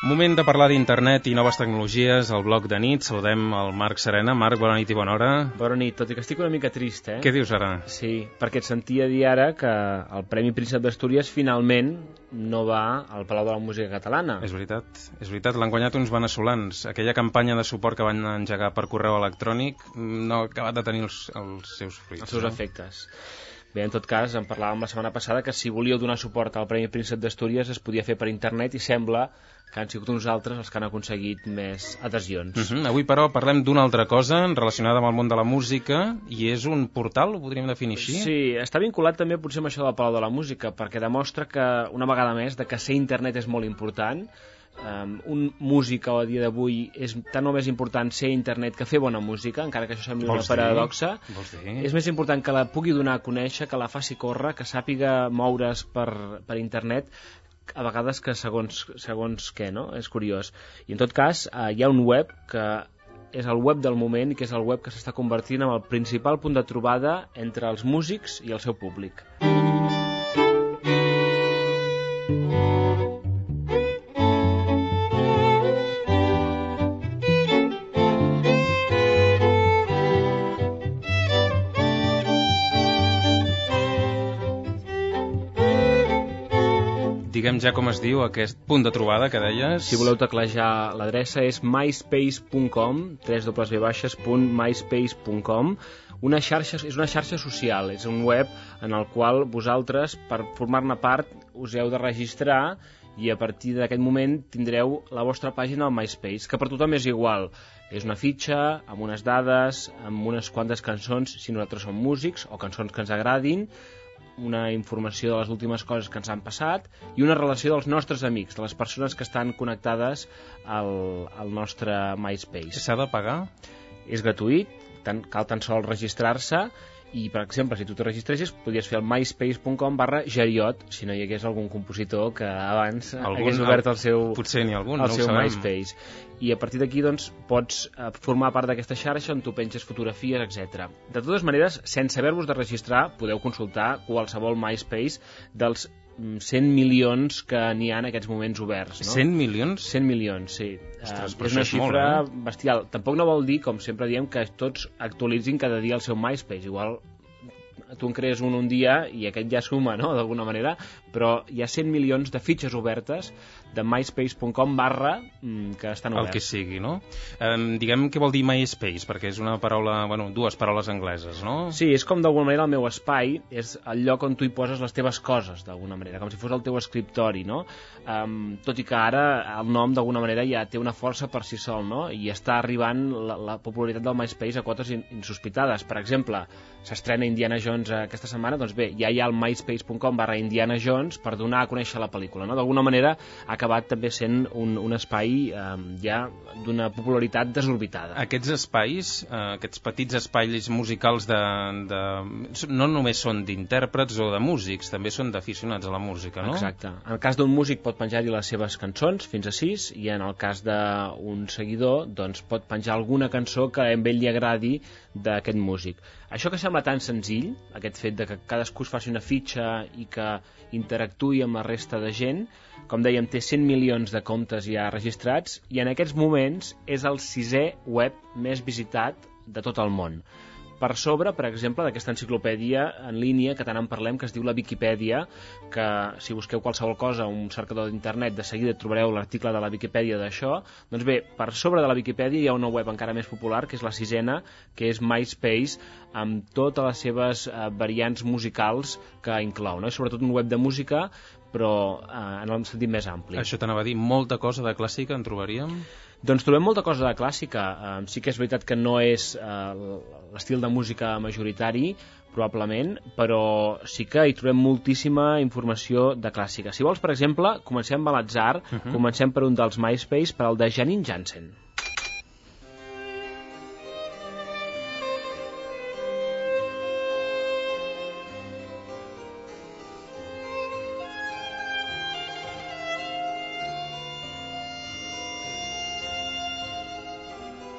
Moment de parlar d'internet i noves tecnologies, al blog de nit. Saludem el Marc Serena. Marc, bona nit i bona hora. Bona nit, tot i que estic una mica trist, Què dius ara? Sí, perquè et sentia dir ara que el Premi Príncep d'Astúries finalment no va al Palau de la Música Catalana. És veritat, l'han guanyat uns veneçolans. Aquella campanya de suport que van engegar per correu electrònic no ha acabat de tenir els seus fruits. Els seus efectes. Bé, en tot cas, en parlàvem la setmana passada que si volíeu donar suport al Premi Príncep d'Astúries es podia fer per internet i sembla que han sigut uns altres els que han aconseguit més adhesions. Avui, però, parlem d'una altra cosa relacionada amb el món de la música i és un portal, ho podríem definir així? Sí, està vinculat també potser amb això del Palau de la Música, perquè demostra que, una vegada més, que ser internet és molt important. Un músic a dia d'avui és tan o més important ser internet que fer bona música, encara que això sembli una paradoxa. És més important que la pugui donar a conèixer, que la faci córrer, que sàpiga moure's per internet, a vegades que segons què, no? És curiós. I en tot cas, hi ha un web que és el web del moment i que és el web que s'està convertint en el principal punt de trobada entre els músics i el seu públic. Diguem ja com es diu aquest punt de trobada que deies. Si voleu teclejar, l'adreça és myspace.com, www.myspace.com. És una xarxa social, és un web en el qual vosaltres, per formar-ne part, us heu de registrar i a partir d'aquest moment tindreu la vostra pàgina al MySpace, que per tothom és igual. És una fitxa amb unes dades, amb unes quantes cançons, si nosaltres som músics, o cançons que ens agradin, una informació de les últimes coses que ens han passat i una relació dels nostres amics, de les persones que estan connectades al nostre MySpace. S'ha de pagar? És gratuït, cal tan sols registrar-se i, per exemple, si tu te registressis podries fer el myspace.com/Geriot si no hi hagués algun compositor que abans hagués obert el seu, potser n'hi ha algun, el seu MySpace. I a partir d'aquí doncs, pots formar part d'aquesta xarxa on tu penges fotografies, etc. De totes maneres, sense haver-vos de registrar, podeu consultar qualsevol MySpace dels 100 milions que n'hi ha en aquests moments oberts. No? 100 milions? 100 milions, sí. Ostres, és una xifra bestial. Tampoc no vol dir, com sempre diem, que tots actualitzin cada dia el seu MySpace. Igual tu en crees un dia i aquest ja suma, no?, d'alguna manera, però hi ha 100 milions de fitxes obertes de myspace.com/ que estan oberts. El que sigui, no? Diguem què vol dir MySpace, perquè és una paraula, dues paraules angleses, no? Sí, és com d'alguna manera el meu espai, és el lloc on tu hi poses les teves coses, d'alguna manera, com si fos el teu escriptori, no? Tot i que ara el nom d'alguna manera ja té una força per si sol, no? I està arribant la popularitat del MySpace a quotes insospitades. Per exemple, s'estrena Indiana Jones aquesta setmana, doncs bé, ja hi ha el myspace.com/Indiana Jones per donar a conèixer la pel·lícula, no? D'alguna manera ha acabat també sent un espai ja d'una popularitat desorbitada. Aquests espais, aquests petits espais musicals no només són d'intèrprets o de músics, també són d'aficionats a la música, no? Exacte. En el cas d'un músic pot penjar-hi les seves cançons, fins a 6, i en el cas d'un seguidor doncs pot penjar alguna cançó que a ell li agradi d'aquest músic. Això que sembla tan senzill, aquest fet de que cadascú es faci una fitxa i que interactuï amb la resta de gent, com dèiem, té 100 milions de comptes ja registrats i en aquests moments és el 6è web més visitat de tot el món. Per sobre, per exemple, d'aquesta enciclopèdia en línia que tant en parlem, que es diu la Viquipèdia, que si busqueu qualsevol cosa a un cercador d'internet, de seguida trobareu l'article de la Viquipèdia d'això. Doncs bé, per sobre de la Viquipèdia hi ha una web encara més popular, que és la 6a, que és MySpace, amb totes les seves variants musicals que inclou, no? És sobretot un web de música, però en el sentit més ampli. Això t'anava a dir, molta cosa de clàssica en trobaríem? Doncs trobem molta cosa de clàssica. Sí que és veritat que no és l'estil de música majoritari, probablement, però sí que hi trobem moltíssima informació de clàssica. Si vols, per exemple, comencem a l'atzar, comencem per un dels MySpace, per al de Janine Jansen.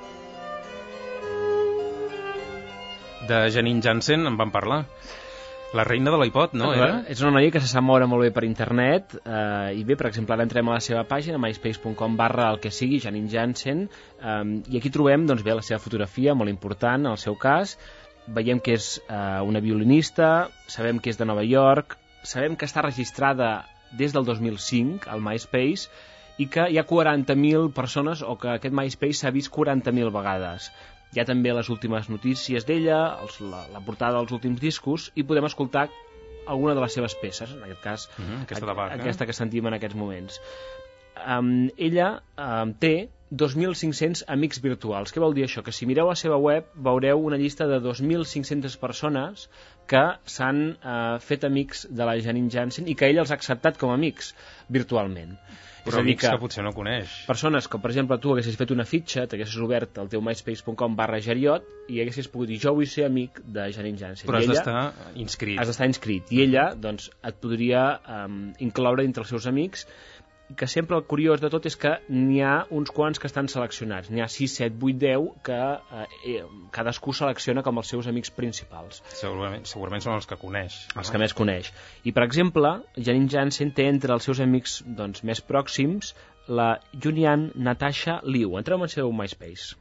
De Janine Jansen en vam parlar. La reina de l'iPod, no? És una noia que se sap moure molt bé per internet i bé, per exemple, ara entrem a la seva pàgina myspace.com/el que sigui, Janine Jansen, i aquí trobem doncs, bé, la seva fotografia, molt important en el seu cas. Veiem que és una violinista, sabem que és de Nova York, sabem que està registrada des del 2005 al MySpace i que hi ha 40.000 persones o que aquest MySpace s'ha vist 40.000 vegades. Hi ha també les últimes notícies d'ella, la portada dels últims discos, i podem escoltar alguna de les seves peces, en aquest cas aquesta que sentim en aquests moments. Ella té 2.500 amics virtuals. Què vol dir això? Que si mireu la seva web veureu una llista de 2.500 persones que s'han fet amics de la Janine Jansen i que ella els ha acceptat com a amics virtualment. Però amics que potser no coneix. Persones com, per exemple, tu haguessis fet una fitxa, t'haguessis obert el teu myspace.com/Geriot i haguessis pogut dir, jo vull ser amic de Janine Jansen. Però has d'estar inscrit. Has d'estar inscrit. I ella, doncs, et podria incloure entre els seus amics, que sempre el curiós de tot és que n'hi ha uns quants que estan seleccionats. N'hi ha 6, 7, 8, 10 que cadascú selecciona com els seus amics principals. Segurament són els que coneix. Els que més coneix. I, per exemple, Janine Jansen té entre els seus amics doncs, més pròxims la Junyan Natasha Liu. Entreu en el seu MySpace.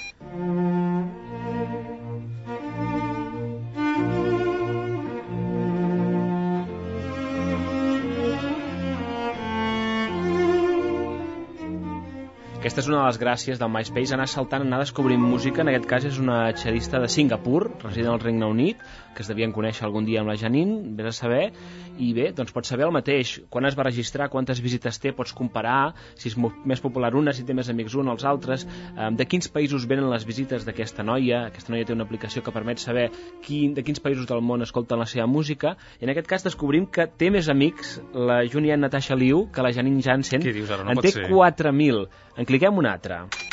Aquesta és una de les gràcies del MySpace, anar saltant, anar descobrint música. En aquest cas és una xerista de Singapur, resident al Regne Unit, que es devien conèixer algun dia amb la Janine, vés a saber, i bé, doncs pots saber el mateix, quan es va registrar, quantes visites té, pots comparar si és més popular una, si té més amics un o els altres, de quins països venen les visites d'aquesta noia. Aquesta noia té una aplicació que permet saber de quins països del món escolten la seva música, i en aquest cas descobrim que té més amics la Junyan Natasha Liu que la Janine Jansen. Què dius ara? No en pot té ser. 4.000. En cliquem un altre.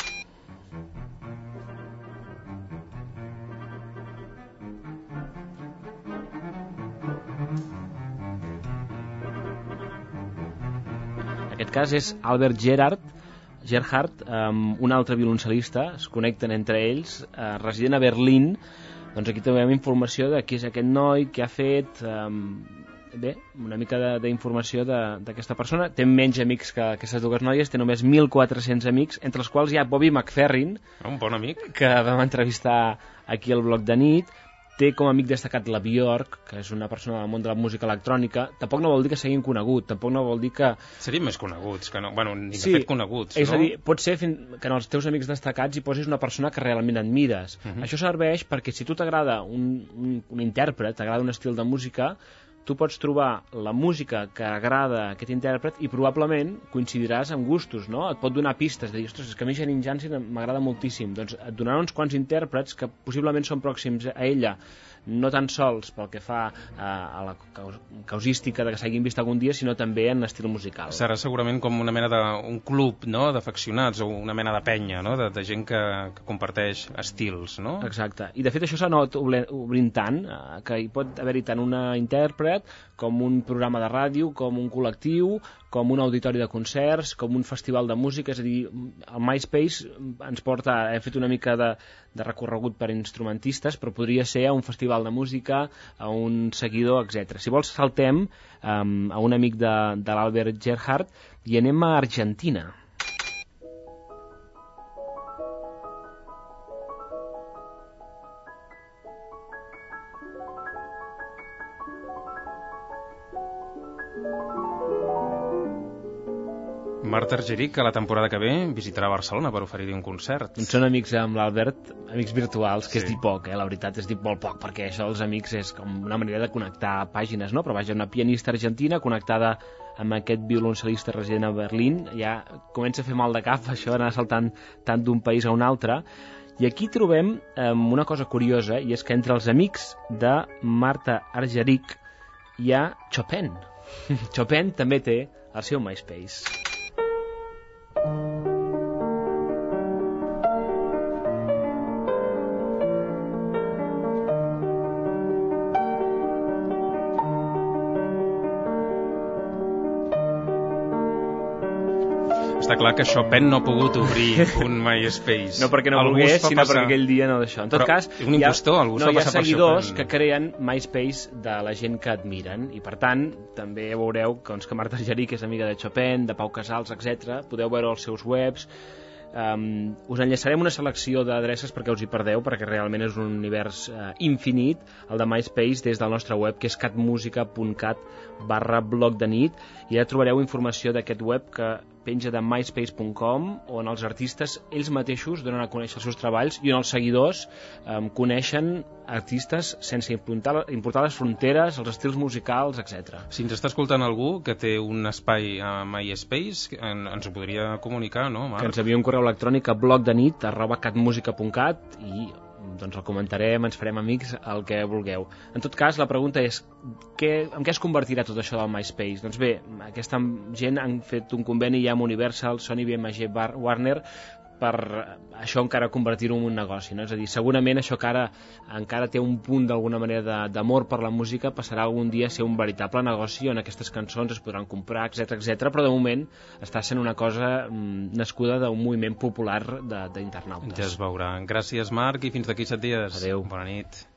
En aquest cas és Albert Gerhardt, un altre violoncel·lista, es connecten entre ells, resident a Berlín. Doncs aquí trobem informació de qui és aquest noi, què ha fet, bé, una mica d'informació d'aquesta persona. Té menys amics que aquestes dues noies, té només 1.400 amics, entre els quals hi ha Bobby McFerrin, un bon amic, que vam entrevistar aquí al Bloc de Nit. Té com a amic destacat la Björk, que és una persona del món de la música electrònica. Tampoc no vol dir que siguin conegut, tampoc no vol dir que... Serien més coneguts, que no... Bueno, ni de fet coneguts, és a dir, pot ser que en els teus amics destacats hi posis una persona que realment admires. Això serveix perquè si tu t'agrada un intèrpret, t'agrada un estil de música, tu pots trobar la música que agrada a aquest intèrpret i probablement coincidiràs en gustos, no? Et pot donar pistes, de dir, ostres, és que a mi Janine Jansen m'agrada moltíssim. Doncs et donarà uns quants intèrprets que possiblement són pròxims a ella, no tan sols pel que fa a la causística de que s'hagin vist algun dia, sinó també en l'estil musical. Serà segurament com una mena d'un club, no?, d'afeccionats, o una mena de penya, no?, de gent que comparteix estils, no? Exacte. I de fet això s'ha anat obrint tant, que hi pot haver-hi tant una intèrpret com un programa de ràdio, com un col·lectiu, com un auditori de concerts, com un festival de música. És a dir, el MySpace ens porta, hem fet una mica de recorregut per instrumentistes, però podria ser a un festival de música, a un seguidor, etc. Si vols saltem a un amic de l'Albert Gerhardt i anem a Argentina. Marta Argerich, que la temporada que ve visitarà Barcelona per oferir-hi un concert. Són amics amb l'Albert, amics virtuals, que és dir poc, la veritat és dir molt poc, perquè això dels amics és com una manera de connectar pàgines, no? Però vaja, una pianista argentina connectada amb aquest violoncel·lista resident a Berlín, ja comença a fer mal de cap això d'anar saltant tant d'un país a un altre. I aquí trobem una cosa curiosa, i és que entre els amics de Marta Argerich hi ha Chopin. Chopin també té el seu MySpace. Està clar que Chopin no ha pogut obrir un MySpace. No perquè no volgués, sinó perquè aquell dia no d'això. En tot cas, un impostor, algú s'ha passat per seguidors Chopin. que creen MySpace de la gent que admiren, i per tant també veureu que Marta Argerich és amiga de Chopin, de Pau Casals, etc. Podeu veure els seus webs. Us enllaçarem una selecció d'adreces perquè us hi perdeu, perquè realment és un univers infinit, el de MySpace, des del nostre web, que és catmusica.cat/blog de nit, i ja trobareu informació d'aquest web que penja de myspace.com, on els artistes ells mateixos donen a conèixer els seus treballs i on els seguidors coneixen artistes sense importar les fronteres, els estils musicals, etc. Si ens està escoltant algú que té un espai a MySpace, ens ho podria comunicar, no, Marc? Que ens enviï un correu electrònic a blogdenit@catmusica.cat i doncs el comentarem, ens farem amics, el que vulgueu. En tot cas, la pregunta és en què es convertirà tot això del MySpace? Doncs bé, aquesta gent han fet un conveni ja amb Universal, Sony, BMG, Warner, per això encara convertir-ho en un negoci, no? És a dir, segurament això que ara encara té un punt d'alguna manera d'amor per la música passarà algun dia a ser un veritable negoci on aquestes cançons es podran comprar, etc, però de moment està sent una cosa nascuda d'un moviment popular d'internautes. Ja es veurà. Gràcies, Marc, i fins d'aquí 7 dies. Adéu. Bona nit.